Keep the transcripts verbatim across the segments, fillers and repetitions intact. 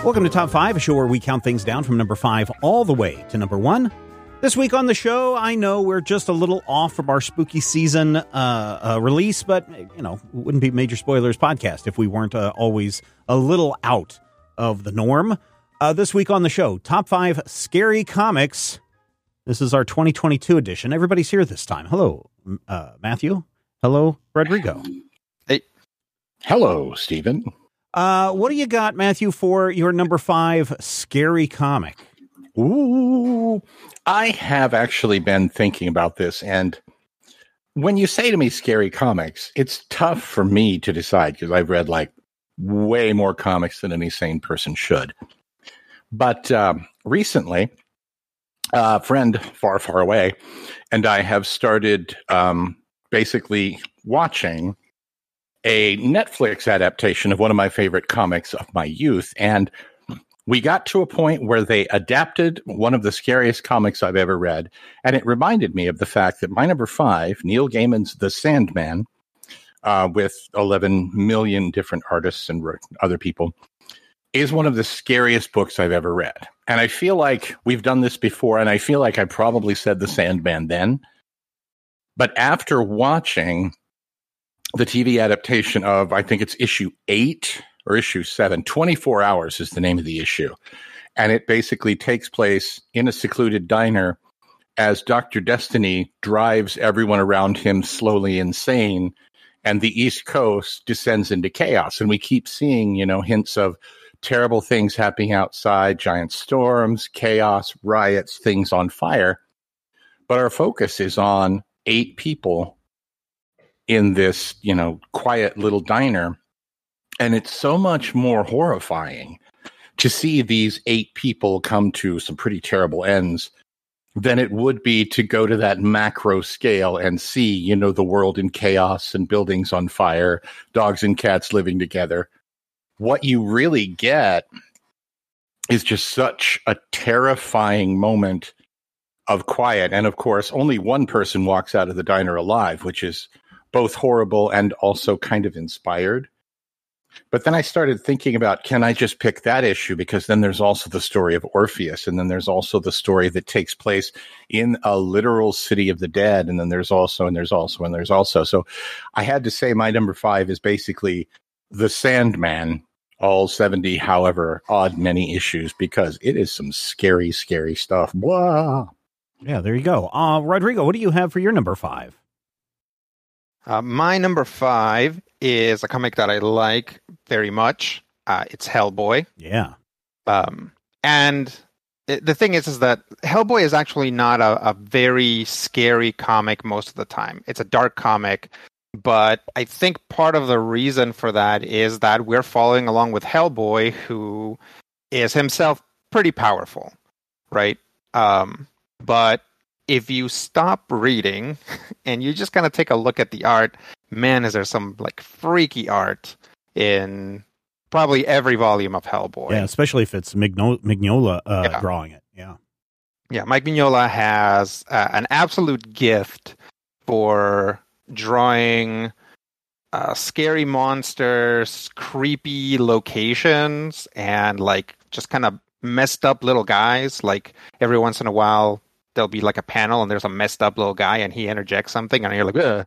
Welcome to Top five, a show where we count things down from number five all the way to number one. This week on the show, I know we're just a little off from our spooky season uh, uh, release, but, you know, it wouldn't be Major Spoilers podcast if we weren't uh, always a little out of the norm. Uh, this week on the show, Top five Scary Comics. This is our twenty twenty-two edition. Everybody's here this time. Hello, uh, Matthew. Hello, Rodrigo. Hey. Hello, Stephen. Uh, what do you got, Matthew, for your number five scary comic? Ooh, I have actually been thinking about this, and when you say to me scary comics, it's tough for me to decide because I've read like way more comics than any sane person should. But um, recently, a friend far, far away and I have started um, basically watching a Netflix adaptation of one of my favorite comics of my youth. And we got to a point where they adapted one of the scariest comics I've ever read. And it reminded me of the fact that my number five, Neil Gaiman's The Sandman, uh, with eleven million different artists and other people, is one of the scariest books I've ever read. And I feel like we've done this before, and I feel like I probably said The Sandman then. But after watching the T V adaptation of, I think it's issue eight or issue seven, twenty-four hours is the name of the issue. And it basically takes place in a secluded diner as Doctor Destiny drives everyone around him slowly insane, and the East Coast descends into chaos. And we keep seeing, you know, hints of terrible things happening outside, giant storms, chaos, riots, things on fire. But our focus is on eight people in this, you know, quiet little diner. And it's so much more horrifying to see these eight people come to some pretty terrible ends than it would be to go to that macro scale and see, you know, the world in chaos and buildings on fire, dogs and cats living together. What you really get is just such a terrifying moment of quiet. And of course, only one person walks out of the diner alive, which is both horrible and also kind of inspired. But then I started thinking about, can I just pick that issue? Because then there's also the story of Orpheus. And then there's also the story that takes place in a literal city of the dead. And then there's also, and there's also, and there's also. So I had to say my number five is basically The Sandman, all seventy, however odd many issues, because it is some scary, scary stuff. Blah. Yeah, there you go. Uh, Rodrigo, what do you have for your number five? Uh, my number five is a comic that I like very much. Uh, it's Hellboy. Yeah. Um, and it, the thing is, is that Hellboy is actually not a, a very scary comic most of the time. It's a dark comic, but I think part of the reason for that is that we're following along with Hellboy, who is himself pretty powerful, right? Um, but if you stop reading and you just kind of take a look at the art, man, is there some like freaky art in probably every volume of Hellboy. Yeah, especially if it's Migno- Mignola uh, yeah. drawing it. Yeah. Yeah, Mike Mignola has uh, an absolute gift for drawing uh, scary monsters, creepy locations, and like just kind of messed up little guys. Like every once in a while, there'll be like a panel and there's a messed up little guy and he interjects something and you're like, ugh.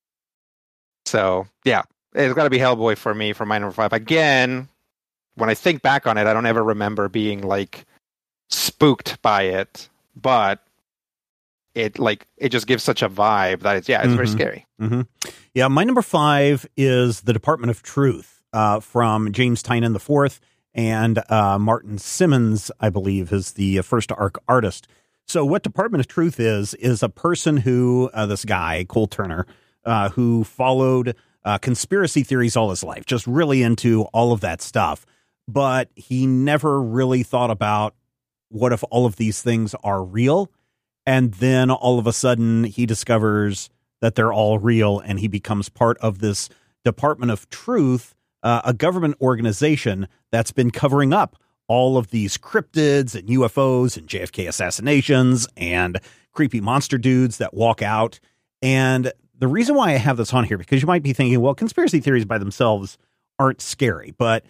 So yeah, it's got to be Hellboy for me for my number five. Again, when I think back on it, I don't ever remember being like spooked by it, but it like it just gives such a vibe that it's yeah, it's mm-hmm. very scary. Mm-hmm. Yeah, my number five is The Department of Truth uh, from James Tynion the Fourth and uh, Martin Simmons, I believe, is the first arc artist. So what Department of Truth is, is a person who, uh, this guy, Cole Turner, uh, who followed uh, conspiracy theories all his life, just really into all of that stuff. But he never really thought about what if all of these things are real? And then all of a sudden he discovers that they're all real and he becomes part of this Department of Truth, uh, a government organization that's been covering up all of these cryptids and U F Os and J F K assassinations and creepy monster dudes that walk out. And the reason why I have this on here, because you might be thinking, well, conspiracy theories by themselves aren't scary, but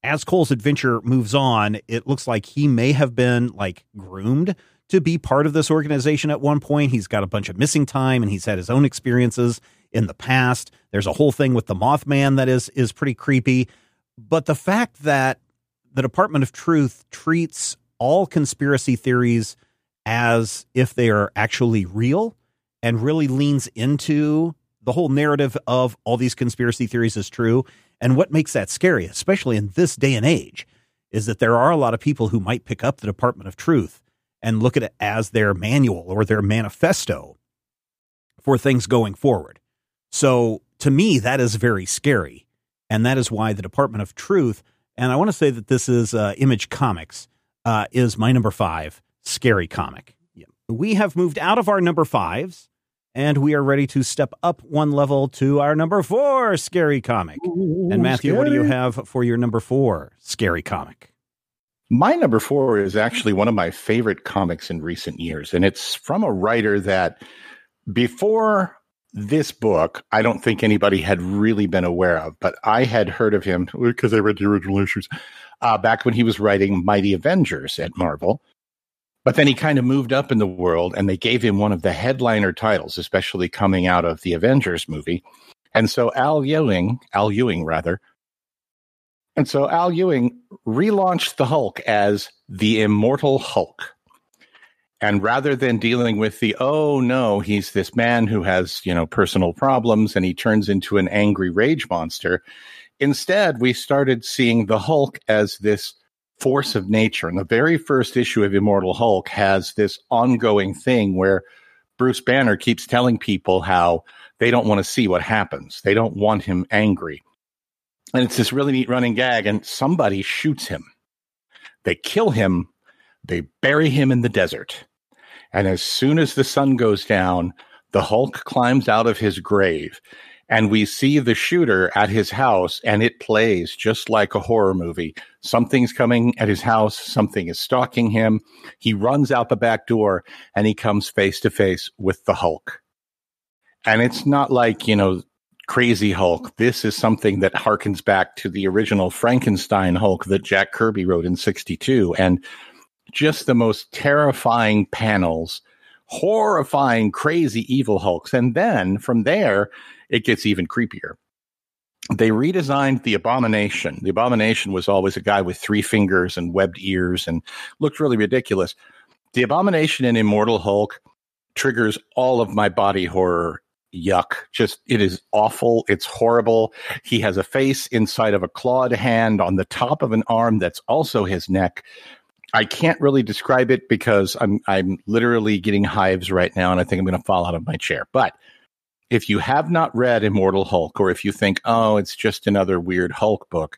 as Cole's adventure moves on, it looks like he may have been like groomed to be part of this organization at one point. He's got a bunch of missing time and he's had his own experiences in the past. There's a whole thing with the Mothman that is, is pretty creepy. But the fact that the Department of Truth treats all conspiracy theories as if they are actually real and really leans into the whole narrative of all these conspiracy theories is true. And what makes that scary, especially in this day and age, is that there are a lot of people who might pick up the Department of Truth and look at it as their manual or their manifesto for things going forward. So to me, that is very scary. And that is why the Department of Truth, and I want to say that this is uh, Image Comics, uh, is my number five scary comic. Yeah. We have moved out of our number fives, and we are ready to step up one level to our number four scary comic. Ooh, and Matthew, scary. What do you have for your number four scary comic? My number four is actually one of my favorite comics in recent years, and it's from a writer that before this book, I don't think anybody had really been aware of, but I had heard of him because I read the original issues uh, back when he was writing Mighty Avengers at Marvel. But then he kind of moved up in the world, and they gave him one of the headliner titles, especially coming out of the Avengers movie. And so Al Ewing, Al Ewing rather, and so Al Ewing relaunched the Hulk as the Immortal Hulk. And rather than dealing with the, oh no, he's this man who has, you know, personal problems and he turns into an angry rage monster, instead we started seeing the Hulk as this force of nature. And the very first issue of Immortal Hulk has this ongoing thing where Bruce Banner keeps telling people how they don't want to see what happens. They don't want him angry. And it's this really neat running gag, and somebody shoots him. They kill him. They bury him in the desert. And as soon as the sun goes down, the Hulk climbs out of his grave, and we see the shooter at his house, and it plays just like a horror movie. Something's coming at his house. Something is stalking him. He runs out the back door, and he comes face to face with the Hulk. And it's not like, you know, Crazy Hulk. This is something that harkens back to the original Frankenstein Hulk that Jack Kirby wrote in sixty-two. And just the most terrifying panels, horrifying, crazy, evil Hulks. And then from there, it gets even creepier. They redesigned the Abomination. The Abomination was always a guy with three fingers and webbed ears and looked really ridiculous. The Abomination in Immortal Hulk triggers all of my body horror. Yuck. Just, it is awful. It's horrible. He has a face inside of a clawed hand on the top of an arm that's also his neck. I can't really describe it because I'm I'm literally getting hives right now, and I think I'm going to fall out of my chair. But if you have not read Immortal Hulk, or if you think, oh, it's just another weird Hulk book,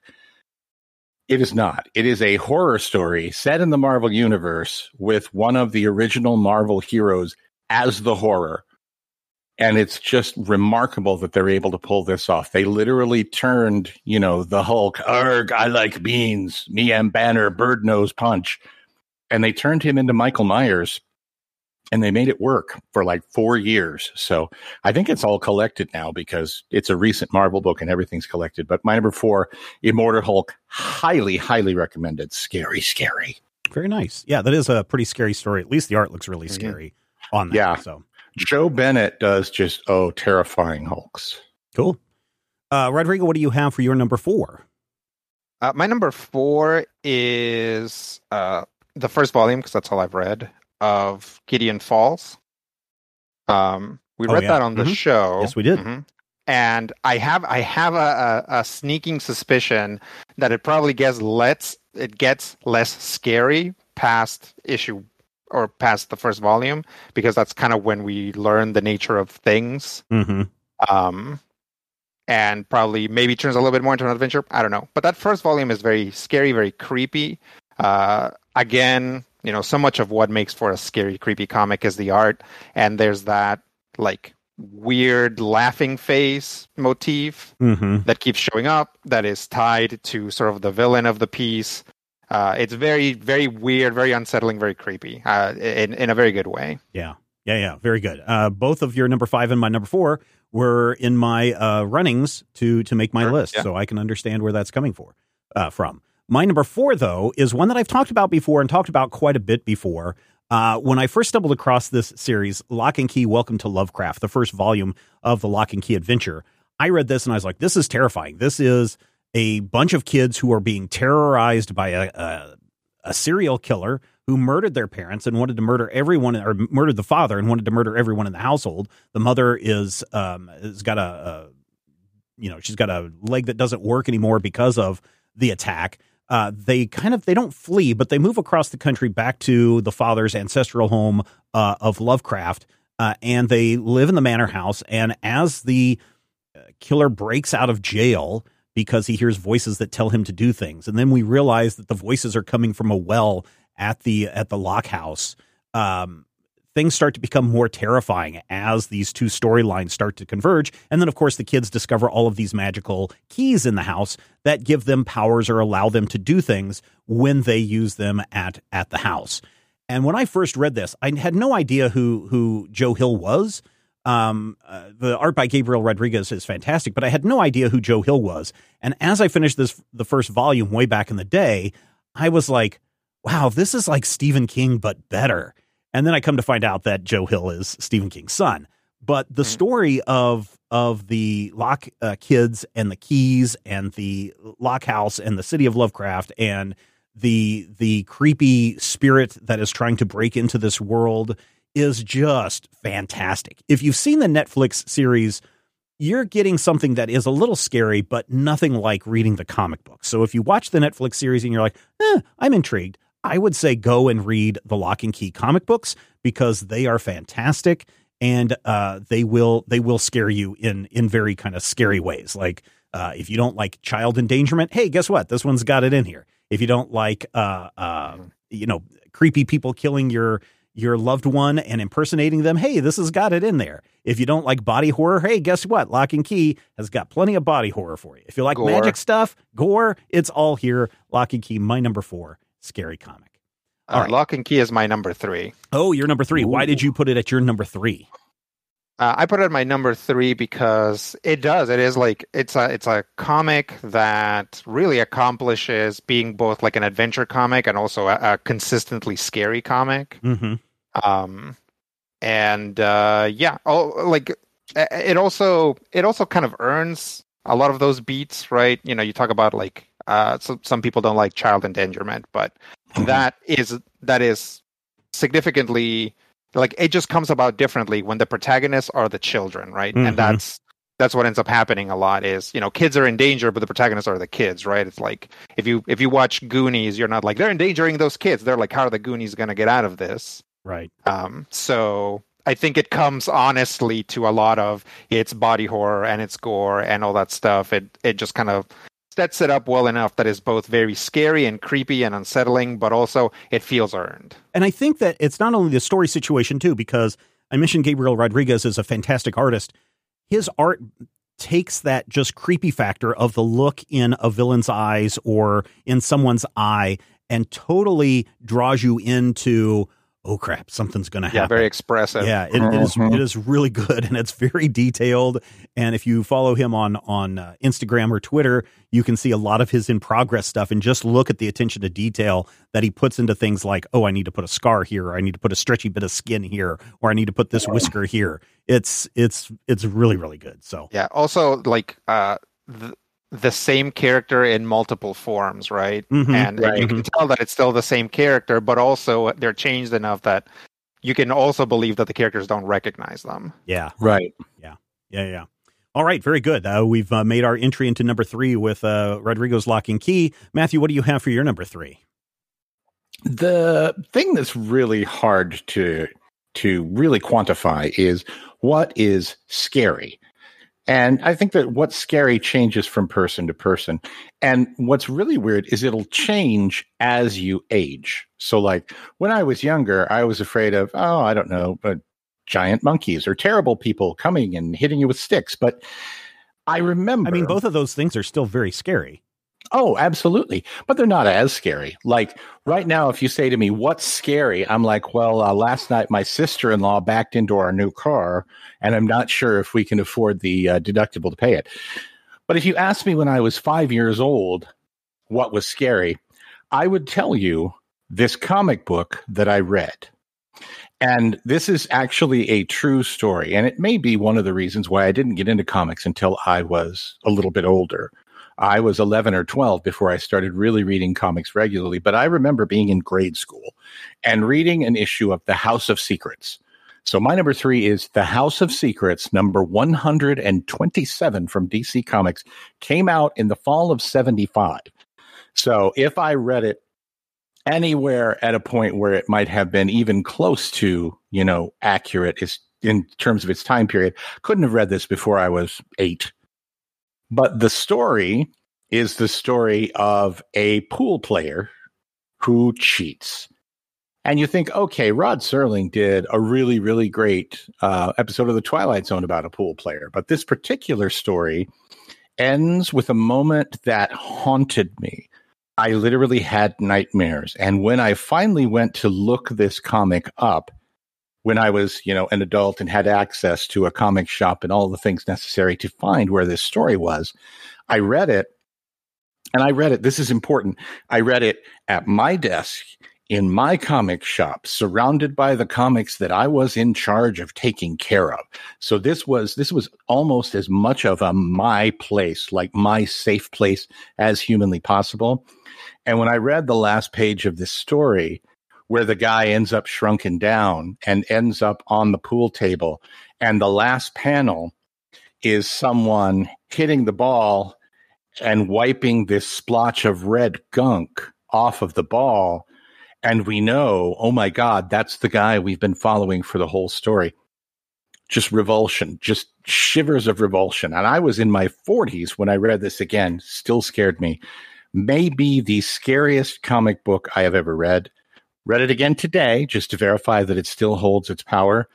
it is not. It is a horror story set in the Marvel Universe with one of the original Marvel heroes as the horror. And it's just remarkable that they're able to pull this off. They literally turned, you know, the Hulk, arg, I like beans, me am Banner, bird nose punch. And they turned him into Michael Myers, and they made it work for like four years. So I think it's all collected now because it's a recent Marvel book and everything's collected. But my number four, Immortal Hulk, highly, highly recommended. Scary, scary. Very nice. Yeah, that is a pretty scary story. At least the art looks really scary mm-hmm. on that. Yeah. So. Joe Bennett does just, oh, terrifying Hulks. Cool. Uh, Rodrigo, what do you have for your number four? Uh, my number four is uh, the first volume, because that's all I've read, of Gideon Falls. Um, we oh, read yeah. that on the mm-hmm. show. Yes, we did. Mm-hmm. And I have I have a, a, a sneaking suspicion that it probably gets less, it gets less scary past issue or past the first volume, because that's kind of when we learn the nature of things. Mm-hmm. Um, and probably maybe turns a little bit more into an adventure. I don't know. But that first volume is very scary, very creepy. Uh, again, you know, so much of what makes for a scary, creepy comic is the art. And there's that, like, weird laughing face motif mm-hmm. that keeps showing up that is tied to sort of the villain of the piece. Uh, it's very, very weird, very unsettling, very creepy, uh, in, in a very good way. Yeah. Yeah, yeah. Very good. Uh, both of your number five and my number four were in my uh, runnings to to make my sure, list, yeah. so I can understand where that's coming for uh, from. My number four, though, is one that I've talked about before and talked about quite a bit before. Uh, when I first stumbled across this series, Lock and Key, Welcome to Lovecraft, the first volume of the Lock and Key adventure, I read this and I was like, this is terrifying. This is a bunch of kids who are being terrorized by a, a, a serial killer who murdered their parents and wanted to murder everyone, or murdered the father and wanted to murder everyone in the household. The mother is um, has got a, a, you know, she's got a leg that doesn't work anymore because of the attack. Uh, they kind of, they don't flee, but they move across the country back to the father's ancestral home uh, of Lovecraft, uh, and they live in the manor house. And as the killer breaks out of jail because he hears voices that tell him to do things, and then we realize that the voices are coming from a well at the at the lock house, um, things start to become more terrifying as these two storylines start to converge. And then, of course, the kids discover all of these magical keys in the house that give them powers or allow them to do things when they use them at, at the house. And when I first read this, I had no idea who, who Joe Hill was. Um, uh, the art by Gabriel Rodriguez is fantastic, but I had no idea who Joe Hill was. And as I finished this, the first volume way back in the day, I was like, wow, this is like Stephen King, but better. And then I come to find out that Joe Hill is Stephen King's son. But the story of of the Lock uh, kids and the keys and the Lock house and the city of Lovecraft and the the creepy spirit that is trying to break into this world is just fantastic. If you've seen the Netflix series, you're getting something that is a little scary, but nothing like reading the comic book. So if you watch the Netflix series and you're like, eh, I'm intrigued, I would say go and read the Lock and Key comic books because they are fantastic, and uh, they will they will scare you in in very kind of scary ways. Like uh, if you don't like child endangerment, hey, guess what? This one's got it in here. If you don't like uh, uh, you know creepy people killing your your loved one and impersonating them, hey, this has got it in there. If you don't like body horror, hey, guess what? Lock and Key has got plenty of body horror for you. If you like Gore. magic stuff, gore, it's all here. Lock and Key, my number four. Scary comic. All uh, right. Lock and Key is my number three. Oh, you're number three. Ooh. Why did you put it at your number three? Uh, I put it at my number three because it does. It is like it's a it's a comic that really accomplishes being both like an adventure comic and also a, a consistently scary comic. Mm-hmm. Um, and uh, yeah, oh, like it also it also kind of earns a lot of those beats, right? You know, you talk about like. Uh, so some people don't like child endangerment, but mm-hmm. that is that is significantly like it just comes about differently when the protagonists are the children, right? Mm-hmm. And that's that's what ends up happening a lot is, you know, kids are in danger, but the protagonists are the kids, right? It's like if you if you watch Goonies, you're not like they're endangering those kids. They're like, how are the Goonies going to get out of this? Right. Um. So I think it comes honestly to a lot of it's body horror and it's gore and all that stuff. It it just kind of sets it up well enough that is both very scary and creepy and unsettling, but also it feels earned. And I think that it's not only the story situation too, because I mentioned Gabriel Rodriguez is a fantastic artist. His art takes that just creepy factor of the look in a villain's eyes or in someone's eye and totally draws you into, oh crap, something's going to happen. Yeah, very expressive. Yeah, it, it is it is really good, and it's very detailed. And if you follow him on, on uh, Instagram or Twitter, you can see a lot of his in-progress stuff and just look at the attention to detail that he puts into things like, oh, I need to put a scar here, or I need to put a stretchy bit of skin here, or I need to put this whisker here. It's it's it's really, really good. So yeah, also like uh, the, the same character in multiple forms, right? Mm-hmm, and, right. and you can tell that it's still the same character, but also they're changed enough that you can also believe that the characters don't recognize them. Yeah. Right. Yeah. Yeah. Yeah. All right. Very good. Uh, we've uh, made our entry into number three with uh, Rodrigo's Lock and Key. Matthew, what do you have for your number three? The thing that's really hard to to really quantify is what is scary. And I think that what's scary changes from person to person. And what's really weird is it'll change as you age. So like when I was younger, I was afraid of, oh, I don't know, but giant monkeys or terrible people coming and hitting you with sticks. But I remember. I mean, both of those things are still very scary. Oh, absolutely. But they're not as scary. Like right now, if you say to me, what's scary? I'm like, well, uh, last night my sister-in-law backed into our new car and I'm not sure if we can afford the uh, deductible to pay it. But if you asked me when I was five years old, what was scary, I would tell you this comic book that I read. And this is actually a true story. And it may be one of the reasons why I didn't get into comics until I was a little bit older. I was eleven or twelve before I started really reading comics regularly. But I remember being in grade school and reading an issue of The House of Secrets. So my number three is The House of Secrets, number one hundred twenty-seven from D C Comics, came out in the fall of seventy-five. So if I read it anywhere at a point where it might have been even close to, you know, accurate is in terms of its time period, couldn't have read this before I was eight. But the story is the story of a pool player who cheats. And you think, okay, Rod Serling did a really, really great uh, episode of The Twilight Zone about a pool player. But this particular story ends with a moment that haunted me. I literally had nightmares. And when I finally went to look this comic up, when I was, you know, an adult and had access to a comic shop and all the things necessary to find where this story was, I read it. And I read it. This is important. I read it at my desk in my comic shop, surrounded by the comics that I was in charge of taking care of. So this was this was almost as much of a my place, like my safe place as humanly possible. And when I read the last page of this story, where the guy ends up shrunken down and ends up on the pool table, and the last panel is someone hitting the ball and wiping this splotch of red gunk off of the ball, and we know, oh my God, that's the guy we've been following for the whole story. Just revulsion, just shivers of revulsion. And I was in my forties when I read this again, still scared me. Maybe the scariest comic book I have ever read. Read it again today just to verify that it still holds its power.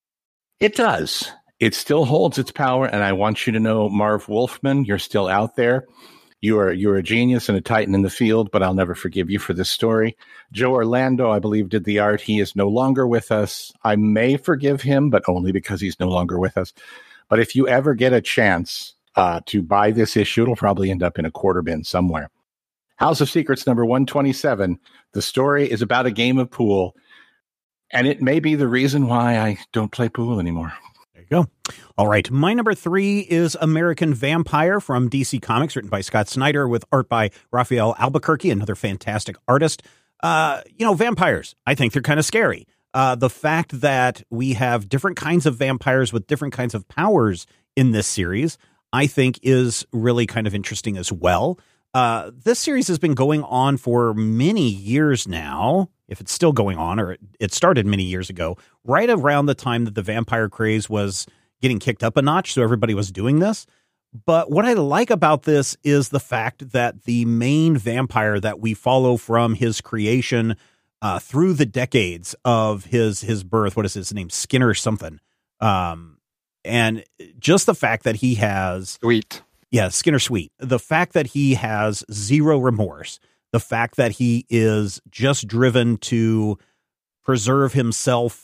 It does. It still holds its power, and I want you to know, Marv Wolfman, you're still out there. You are you're a genius and a titan in the field, but I'll never forgive you for this story. Joe Orlando, I believe, did the art. He is no longer with us. I may forgive him, but only because he's no longer with us. But if you ever get a chance uh, to buy this issue, it'll probably end up in a quarter bin somewhere. House of Secrets, number one twenty-seven. The story is about a game of pool, and it may be the reason why I don't play pool anymore. There you go. All right. My number three is American Vampire from D C Comics, written by Scott Snyder with art by Raphael Albuquerque, another fantastic artist. Uh, you know, vampires, I think they're kind of scary. Uh, the fact that we have different kinds of vampires with different kinds of powers in this series, I think is really kind of interesting as well. Uh, this series has been going on for many years now, if it's still going on, or it, it started many years ago, right around the time that the vampire craze was getting kicked up a notch. So everybody was doing this. But what I like about this is the fact that the main vampire that we follow from his creation uh, through the decades of his his birth, what is his name? Skinner something. Um, and just the fact that he has... Sweet. Yeah, Skinner Sweet. The fact that he has zero remorse, the fact that he is just driven to preserve himself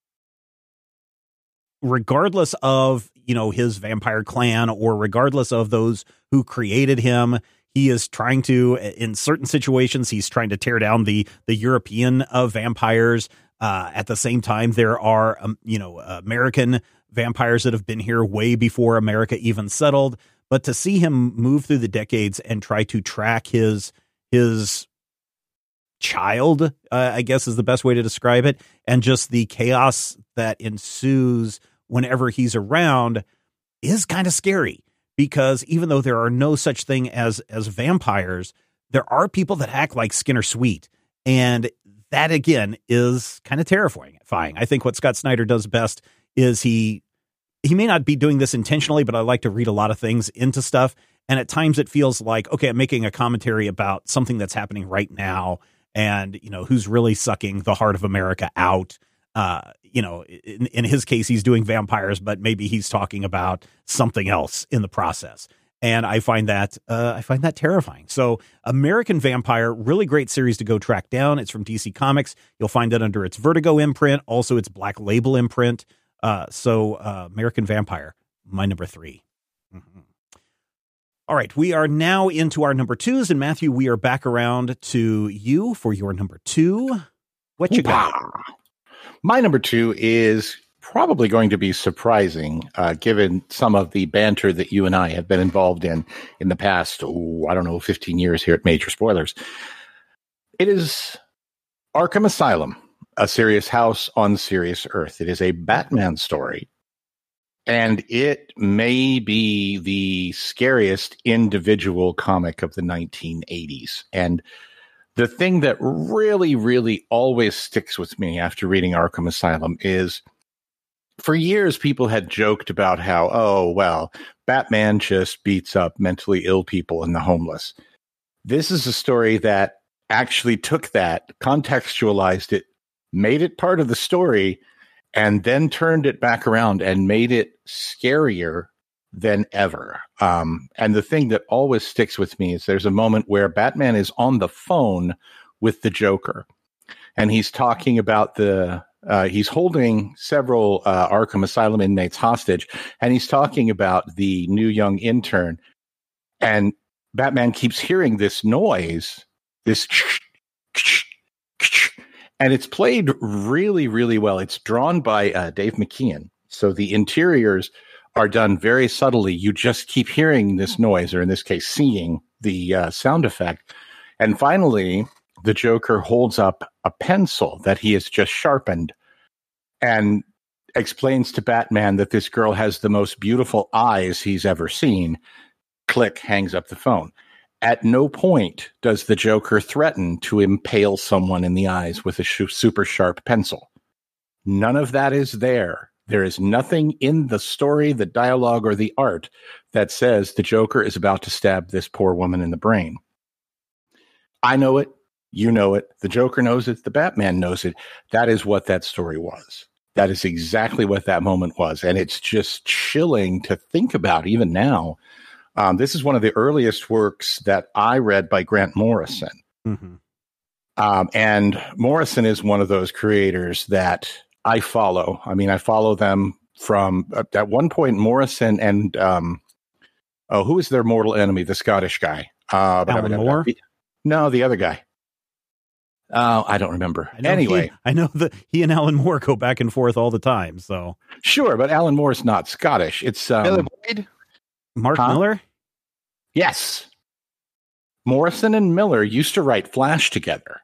regardless of, you know, his vampire clan or regardless of those who created him. He is trying to, in certain situations, he's trying to tear down the, the European uh, vampires. Uh, at the same time, there are, um, you know, American vampires that have been here way before America even settled. But to see him move through the decades and try to track his his child, uh, I guess is the best way to describe it, and just the chaos that ensues whenever he's around is kind of scary. Because even though there are no such thing as as vampires, there are people that act like Skinner Sweet, and that again is kind of terrifying. I think what Scott Snyder does best is he. He may not be doing this intentionally, but I like to read a lot of things into stuff. And at times it feels like, okay, I'm making a commentary about something that's happening right now. And, you know, who's really sucking the heart of America out. Uh, you know, in, in his case, he's doing vampires, but maybe he's talking about something else in the process. And I find that uh, I find that terrifying. So American Vampire, really great series to go track down. It's from D C Comics. You'll find it under its Vertigo imprint, also its Black Label imprint. Uh, so uh, American Vampire, my number three. Mm-hmm. All right, we are now into our number twos, and Matthew, we are back around to you for your number two. What you got? My number two is probably going to be surprising, uh, given some of the banter that you and I have been involved in in the past, oh, I don't know, fifteen years here at Major Spoilers. It is Arkham Asylum, A Serious House on Serious Earth. It is a Batman story. And it may be the scariest individual comic of the nineteen eighties. And the thing that really, really always sticks with me after reading Arkham Asylum is, for years, people had joked about how, oh, well, Batman just beats up mentally ill people and the homeless. This is a story that actually took that, contextualized it, made it part of the story, and then turned it back around and made it scarier than ever. Um, and the thing that always sticks with me is there's a moment where Batman is on the phone with the Joker, and he's talking about the, uh, he's holding several uh, Arkham Asylum inmates hostage, and he's talking about the new young intern, and Batman keeps hearing this noise, this and it's played really, really well. It's drawn by uh, Dave McKeon. So the interiors are done very subtly. You just keep hearing this noise, or in this case, seeing the uh, sound effect. And finally, the Joker holds up a pencil that he has just sharpened and explains to Batman that this girl has the most beautiful eyes he's ever seen. Click, hangs up the phone. At no point does the Joker threaten to impale someone in the eyes with a sh- super sharp pencil. None of that is there. There is nothing in the story, the dialogue, or the art that says the Joker is about to stab this poor woman in the brain. I know it. You know it. The Joker knows it. The Batman knows it. That is what that story was. That is exactly what that moment was. And it's just chilling to think about even now. Um, this is one of the earliest works that I read by Grant Morrison. Mm-hmm. Um, and Morrison is one of those creators that I follow. I mean, I follow them from, uh, at one point, Morrison and, um, oh, who is their mortal enemy? The Scottish guy. Uh, Alan Moore? No, the other guy. Uh, I don't remember. I anyway. He, I know that he and Alan Moore go back and forth all the time. So Sure, but Alan Moore's not Scottish. It's um, Billy Boyd? Mark huh? Miller? Yes. Morrison and Miller used to write Flash together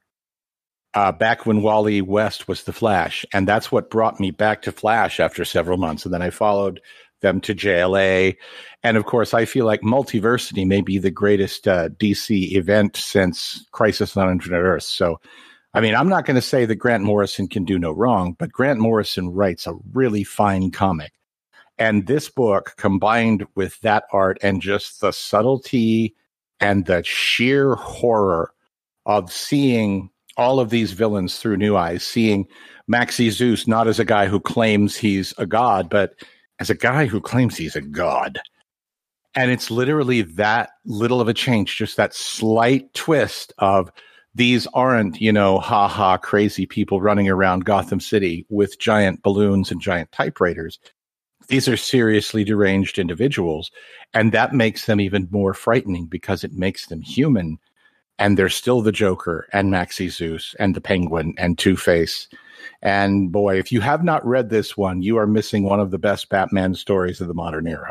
uh, back when Wally West was the Flash. And that's what brought me back to Flash after several months. And then I followed them to J L A. And of course, I feel like Multiversity may be the greatest uh, D C event since Crisis on Infinite Earths. So, I mean, I'm not going to say that Grant Morrison can do no wrong, but Grant Morrison writes a really fine comic. And this book, combined with that art and just the subtlety and the sheer horror of seeing all of these villains through new eyes, seeing Maxie Zeus not as a guy who claims he's a god, but as a guy who claims he's a god. And it's literally that little of a change, just that slight twist of these aren't, you know, ha-ha, crazy people running around Gotham City with giant balloons and giant typewriters. These are seriously deranged individuals, and that makes them even more frightening because it makes them human, and they're still the Joker and Maxie Zeus and the Penguin and Two-Face. And boy, if you have not read this one, you are missing one of the best Batman stories of the modern era.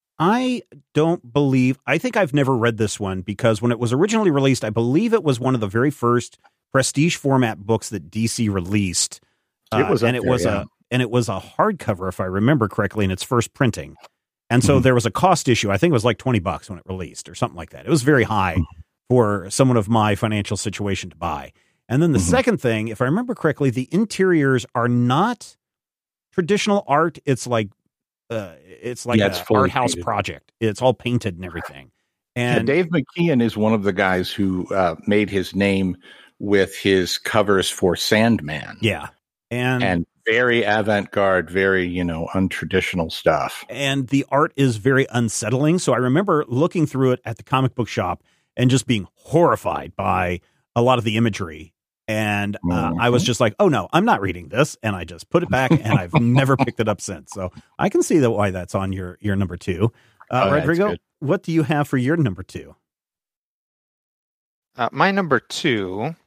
I don't believe, I think I've never read this one because when it was originally released, I believe it was one of the very first prestige format books that D C released. It was uh, and there, it was yeah. a and it was a hardcover, if I remember correctly, in its first printing. And so mm-hmm. there was a cost issue. I think it was like twenty bucks when it released or something like that. It was very high mm-hmm. for someone of my financial situation to buy. And then the mm-hmm. second thing, if I remember correctly, the interiors are not traditional art. It's like uh, it's like yeah, an art house painted. project. It's all painted and everything. And yeah, Dave McKeon is one of the guys who uh, made his name with his covers for Sandman. Yeah. And, and very avant-garde, very, you know, untraditional stuff. And the art is very unsettling. So I remember looking through it at the comic book shop and just being horrified by a lot of the imagery. And uh, mm-hmm. I was just like, oh, no, I'm not reading this. And I just put it back and I've never picked it up since. So I can see that why that's on your, your number two. Uh, Oh, that's Rodrigo, good. what do you have for your number two? Uh, my number two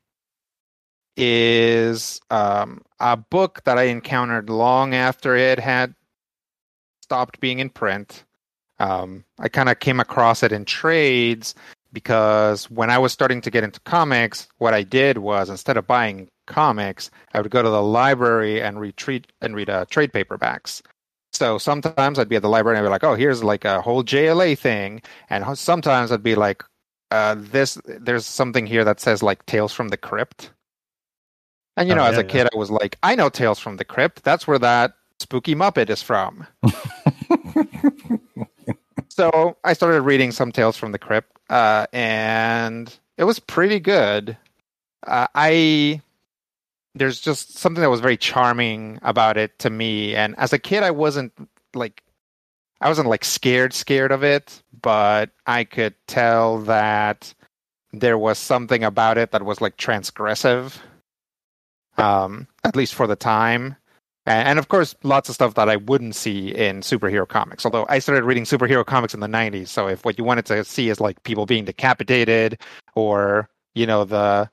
is um, a book that I encountered long after it had stopped being in print. Um, I kind of came across it in trades because when I was starting to get into comics, what I did was instead of buying comics, I would go to the library and retreat and read uh, trade paperbacks. So sometimes I'd be at the library and I'd be like, oh, here's like a whole J L A thing. And sometimes I'd be like, uh, this, there's something here that says like Tales from the Crypt. And, you know, Oh, as yeah, a kid, I was like, I know Tales from the Crypt. That's where that spooky Muppet is from. So I started reading some Tales from the Crypt, uh, and it was pretty good. Uh, I there's just something that was very charming about it to me, and as a kid, I wasn't like I wasn't like scared, scared of it, but I could tell that there was something about it that was like transgressive, um, at least for the time. And of course, lots of stuff that I wouldn't see in superhero comics. Although I started reading superhero comics in the nineties, so if what you wanted to see is like people being decapitated, or you know the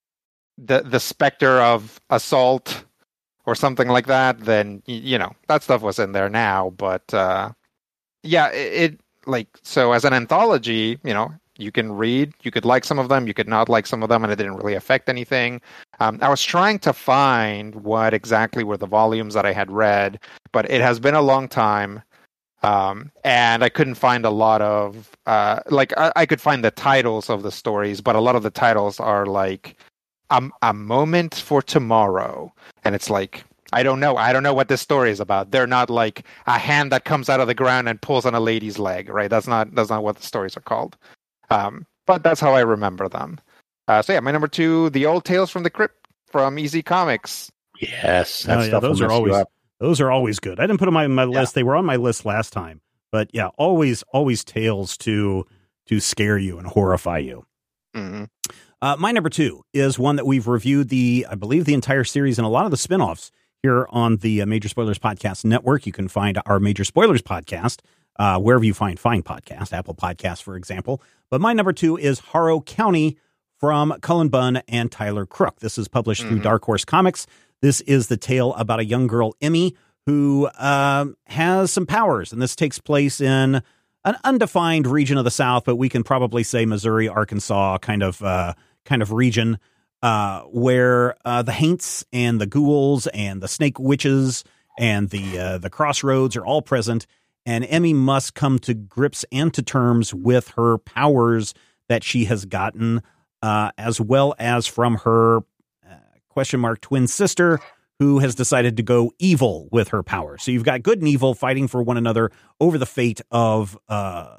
the the specter of assault, or something like that, then you know that stuff was in there now. But uh, yeah, it, it like so as an anthology, you know. You can read, you could like some of them, you could not like some of them, and it didn't really affect anything. Um, I was trying to find what exactly were the volumes that I had read, but it has been a long time, um, and I couldn't find a lot of, uh, like, I, I could find the titles of the stories, but a lot of the titles are like, a, a moment for tomorrow, and it's like, I don't know. I don't know what this story is about. They're not like a hand that comes out of the ground and pulls on a lady's leg, right? That's not, that's not what the stories are called. Um, but that's how I remember them. Uh, so yeah, my number two, The Old Tales from the Crypt from Easy Comics. Yes, that Oh, yeah, stuff those will are mess you always up. those are always good. I didn't put them on my list; they were on my list last time. But yeah, always always tales to to scare you and horrify you. Mm-hmm. Uh, my number two is one that we've reviewed the, I believe, the entire series and a lot of the spinoffs here on the uh, Major Spoilers Podcast Network. You can find our Major Spoilers Podcast uh, wherever you find fine podcasts, Apple Podcasts, for example. But my number two is Harrow County from Cullen Bunn and Tyler Crook. This is published mm-hmm. through Dark Horse Comics. This is the tale about a young girl, Emmy, who uh, has some powers. And this takes place in an undefined region of the South, but we can probably say Missouri, Arkansas kind of uh, kind of region uh, where uh, the Haints and the Ghouls and the Snake Witches and the uh, the Crossroads are all present. And Emmy must come to grips and to terms with her powers that she has gotten, uh, as well as from her uh, question mark twin sister, who has decided to go evil with her power. So you've got good and evil fighting for one another over the fate of uh,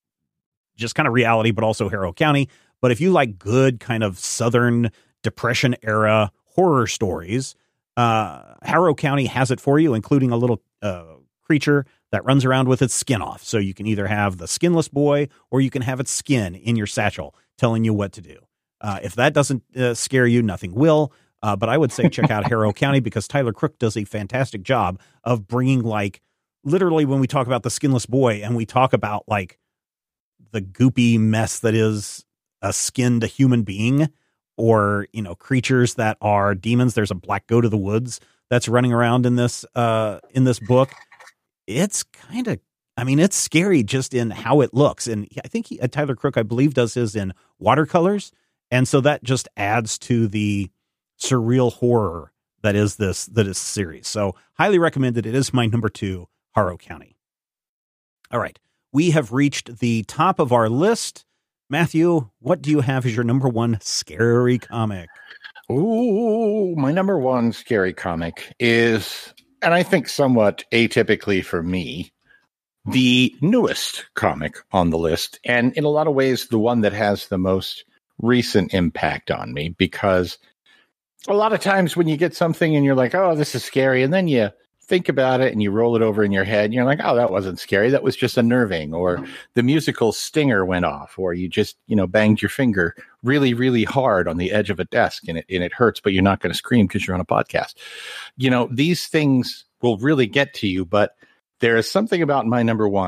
just kind of reality, but also Harrow County. But if you like good kind of Southern Depression era horror stories, uh, Harrow County has it for you, including a little uh, creature that runs around with its skin off. So you can either have the skinless boy or you can have its skin in your satchel telling you what to do. Uh, if that doesn't uh, scare you, nothing will. Uh, but I would say check out Harrow County because Tyler Crook does a fantastic job of bringing, like, literally when we talk about the skinless boy and we talk about like the goopy mess that is a skinned human being, or, you know, creatures that are demons. There's a black goat of the woods that's running around in this uh, in this book. It's kind of, I mean, it's scary just in how it looks. And I think he, uh, Tyler Crook, I believe, does his in watercolors. And so that just adds to the surreal horror that is this, that is series. So highly recommended. It is my number two, Harrow County. All right. We have reached the top of our list. Matthew, what do you have as your number one scary comic? Ooh, my number one scary comic is, and I think somewhat atypically for me, the newest comic on the list. And in a lot of ways, the one that has the most recent impact on me, because a lot of times when you get something and you're like, oh, this is scary, and then you think about it and you roll it over in your head and you're like, oh, that wasn't scary. That was just unnerving. Or the musical stinger went off, or you just, you know, banged your finger really, really hard on the edge of a desk and it, and it hurts, but you're not going to scream because you're on a podcast. You know, these things will really get to you, but there is something about my number one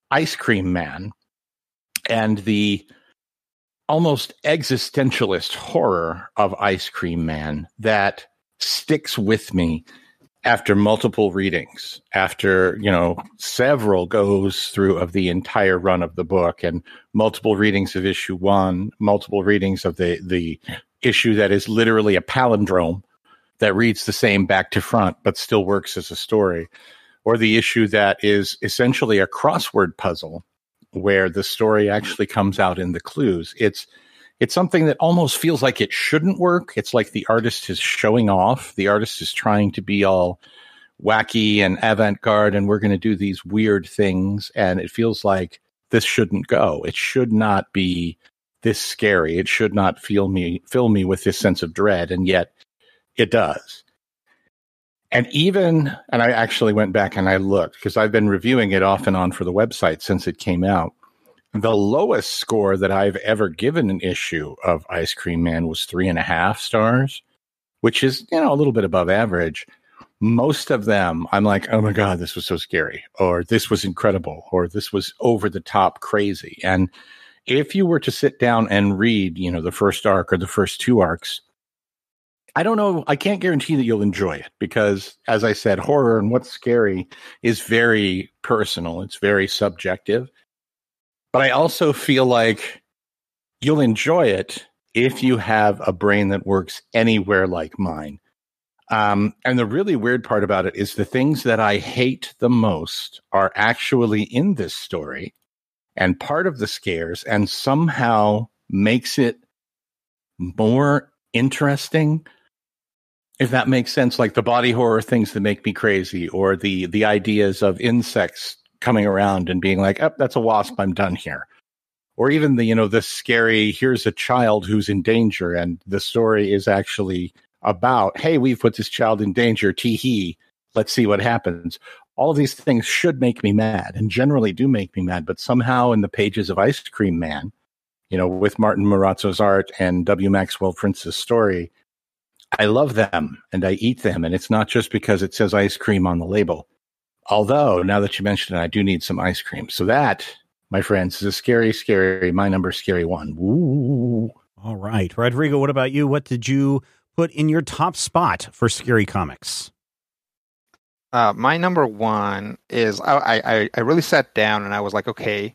Ice Cream Man and the almost existentialist horror of Ice Cream Man that sticks with me after multiple readings, after, you know, several goes through of the entire run of the book and multiple readings of issue one, multiple readings of the, the issue that is literally a palindrome that reads the same back to front, but still works as a story, or the issue that is essentially a crossword puzzle where the story actually comes out in the clues. It's, it's something that almost feels like it shouldn't work. It's like the artist is showing off. The artist is trying to be all wacky and avant-garde, and we're going to do these weird things. And it feels like this shouldn't go. It should not be this scary. It should not feel me, fill me with this sense of dread. And yet it does. And even, and I actually went back and I looked because I've been reviewing it off and on for the website since it came out. The lowest score that I've ever given an issue of Ice Cream Man was three and a half stars, which is, you know, a little bit above average. Most of them, I'm like, oh my God, this was so scary, or this was incredible, or this was over the top crazy. And if you were to sit down and read, you know, the first arc or the first two arcs, I don't know, I can't guarantee that you'll enjoy it because, as I said, horror and what's scary is very personal. It's very subjective. But I also feel like you'll enjoy it if you have a brain that works anywhere like mine. Um, and the really weird part about it is the things that I hate the most are actually in this story and part of the scares, and somehow makes it more interesting, if that makes sense. Like the body horror things that make me crazy, or the the ideas of insects coming around and being like, oh, that's a wasp, I'm done here. Or even the, you know, the scary, here's a child who's in danger, and the story is actually about, hey, we've put this child in danger, tee-hee, let's see what happens. All of these things should make me mad, and generally do make me mad, but somehow in the pages of Ice Cream Man, you know, with Martin Morazzo's art and W. Maxwell Prince's story, I love them, and I eat them, and it's not just because it says ice cream on the label. Although, now that you mention it, I do need some ice cream. So that, my friends, is a scary, scary, my number scary one. Ooh. All right. Rodrigo, what about you? What did you put in your top spot for Scary Comics? Uh, my number one is, I, I, I really sat down and I was like, okay,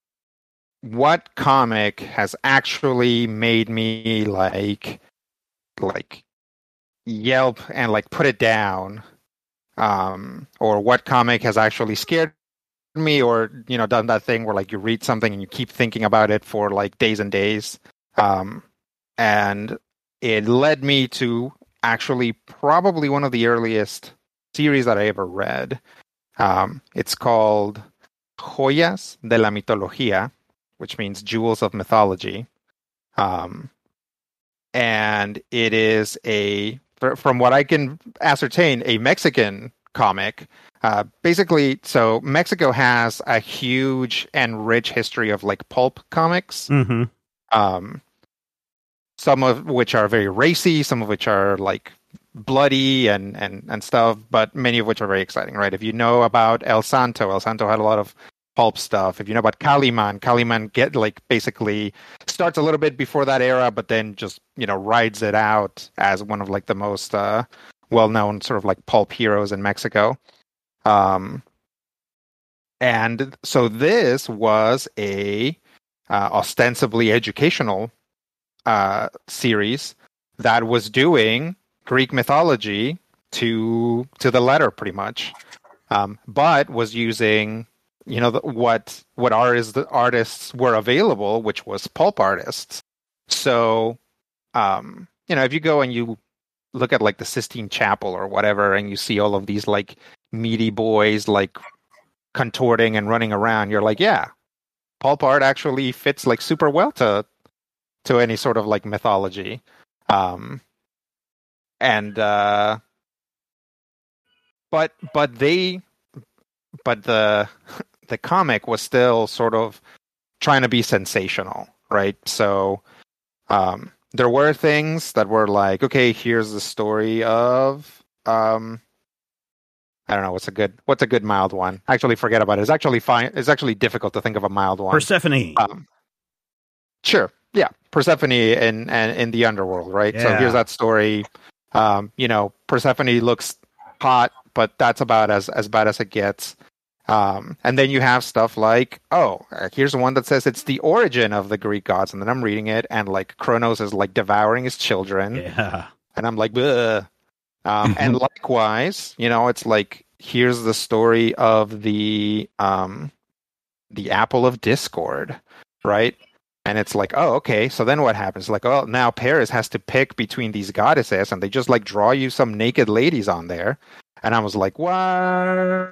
what comic has actually made me like, like yelp and like put it down? Um, or what comic has actually scared me, or, you know, done that thing where like you read something and you keep thinking about it for like days and days. Um, and it led me to actually probably one of the earliest series that I ever read. Um, it's called Joyas de la Mitología, which means jewels of mythology. Um, and it is a, from what I can ascertain, a Mexican comic. Uh, basically, so Mexico has a huge and rich history of like pulp comics. Mm-hmm. Um, some of which are very racy, some of which are like bloody and, and, and stuff, but many of which are very exciting, right? If you know about El Santo, El Santo had a lot of pulp stuff. If you know about Kaliman, Kaliman get like basically starts a little bit before that era, but then just, you know, rides it out as one of like the most uh, well-known sort of like pulp heroes in Mexico. Um, and so this was a uh, ostensibly educational uh, series that was doing Greek mythology to to the letter, pretty much, um, but was using, you know, the, what what artists the artists were available, which was pulp artists. So, um, you know, if you go and you look at like the Sistine Chapel or whatever, and you see all of these like meaty boys like contorting and running around, you're like, yeah, pulp art actually fits like super well to to any sort of like mythology. Um, and uh, but but they but the the comic was still sort of trying to be sensational, right? So um, there were things that were like, okay, here's the story of um, I don't know what's a good what's a good mild one. Actually, forget about it. It's actually fine. It's actually difficult to think of a mild one. Persephone. Um, sure. Yeah. Persephone in, in, in the underworld, right? Yeah. So here's that story. Um, you know, Persephone looks hot, but that's about as, as bad as it gets. Um, and then you have stuff like, oh, here's one that says it's the origin of the Greek gods. And then I'm reading it, and like Kronos is like devouring his children. Yeah. And I'm like, ugh. Um, and likewise, you know, it's like, here's the story of the um, the apple of discord, right? And it's like, oh, okay. So then what happens? Like, oh, now Paris has to pick between these goddesses, and they just like draw you some naked ladies on there. And I was like, what?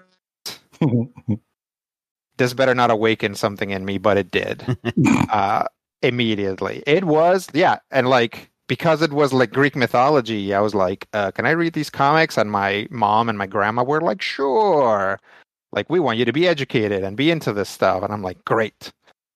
This better not awaken something in me, but it did uh, immediately. It was, yeah. And like, because it was like Greek mythology, I was like, uh, can I read these comics? And my mom and my grandma were like, sure. Like, we want you to be educated and be into this stuff. And I'm like, great.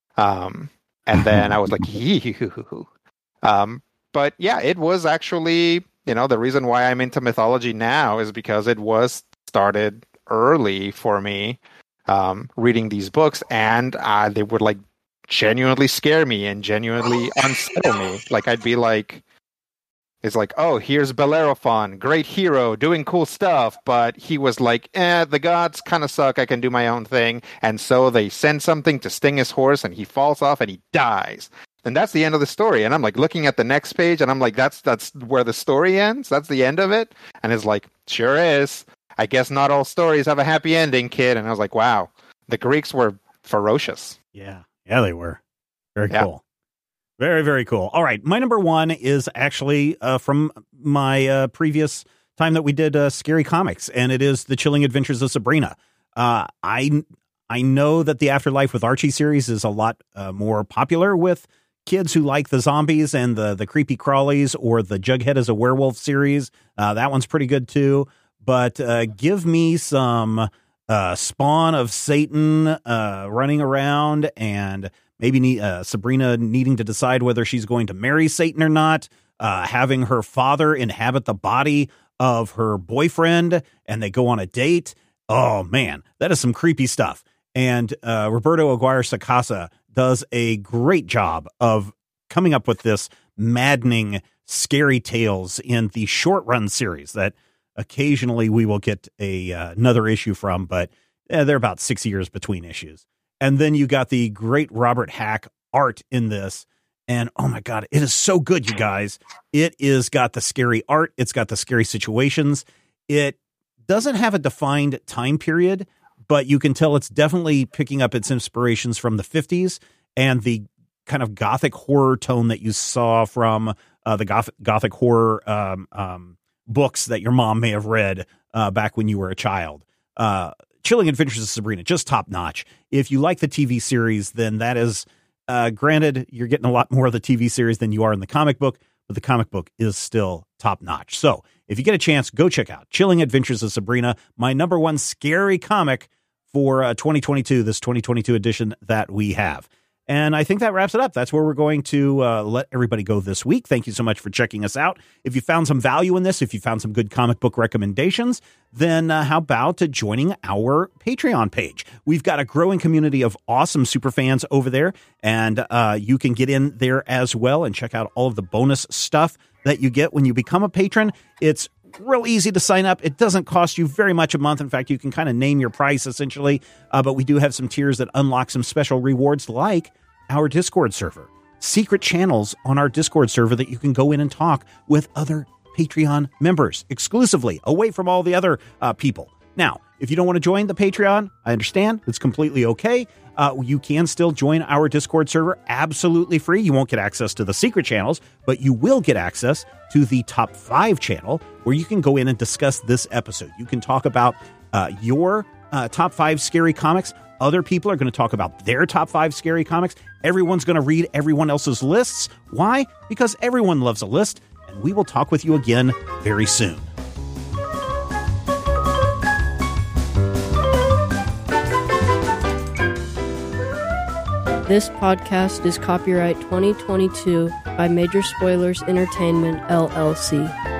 Um, and then I was like, ew. Um, but yeah, it was actually, you know, the reason why I'm into mythology now is because it was started early for me, um, reading these books, and uh, they would like genuinely scare me and genuinely unsettle me. Like, I'd be like, it's like, oh, here's Bellerophon, great hero, doing cool stuff, but he was like, eh, the gods kind of suck, I can do my own thing. And so they send something to sting his horse, and he falls off and he dies. And that's the end of the story. And I'm like looking at the next page, and I'm like, that's that's where the story ends? That's the end of it? And it's like, sure is. I guess not all stories have a happy ending, kid. And I was like, wow, the Greeks were ferocious. Yeah. Yeah, they were. Very yeah. cool. Very, very cool. All right. My number one is actually uh, from my uh, previous time that we did uh, Scary Comics, and it is The Chilling Adventures of Sabrina. Uh, I I know that the Afterlife with Archie series is a lot uh, more popular with kids who like the zombies and the, the creepy crawlies, or the Jughead as a Werewolf series. Uh, that one's pretty good too. But uh, give me some uh, Spawn of Satan uh, running around, and maybe need, uh, Sabrina needing to decide whether she's going to marry Satan or not, uh, having her father inhabit the body of her boyfriend, and they go on a date. Oh, man, that is some creepy stuff. And uh, Roberto Aguirre-Sacasa does a great job of coming up with this maddening, scary tales in the short-run series that occasionally we will get a uh, another issue from, but eh, they're about six years between issues. And then you got the great Robert Hack art in this. And oh my God, it is so good, you guys. It is got the scary art. It's got the scary situations. It doesn't have a defined time period, but you can tell it's definitely picking up its inspirations from the fifties and the kind of gothic horror tone that you saw from uh, the gothic, gothic horror um, um, books that your mom may have read uh, back when you were a child. Uh, Chilling Adventures of Sabrina, just top notch. If you like the T V series, then that is, uh, granted, you're getting a lot more of the T V series than you are in the comic book, but the comic book is still top notch. So if you get a chance, go check out Chilling Adventures of Sabrina, my number one scary comic for uh, twenty twenty-two, this twenty twenty-two edition that we have. And I think that wraps it up. That's where we're going to uh, let everybody go this week. Thank you so much for checking us out. If you found some value in this, if you found some good comic book recommendations, then uh, how about uh, joining our Patreon page? We've got a growing community of awesome super fans over there, and uh, you can get in there as well and check out all of the bonus stuff that you get when you become a patron. It's real easy to sign up. It doesn't cost you very much a month. In fact, you can kind of name your price essentially, uh, but we do have some tiers that unlock some special rewards, like our Discord server, secret channels on our Discord server that you can go in and talk with other Patreon members exclusively, away from all the other uh, people. Now, if you don't want to join the Patreon, I understand. It's completely okay. Uh, you can still join our Discord server absolutely free. You won't get access to the secret channels, but you will get access to the top five channel, where you can go in and discuss this episode. You can talk about uh, your uh, top five scary comics. Other people are going to talk about their top five scary comics. Everyone's going to read everyone else's lists. Why? Because everyone loves a list, and we will talk with you again very soon. This podcast is copyright twenty twenty-two by Major Spoilers Entertainment, L L C.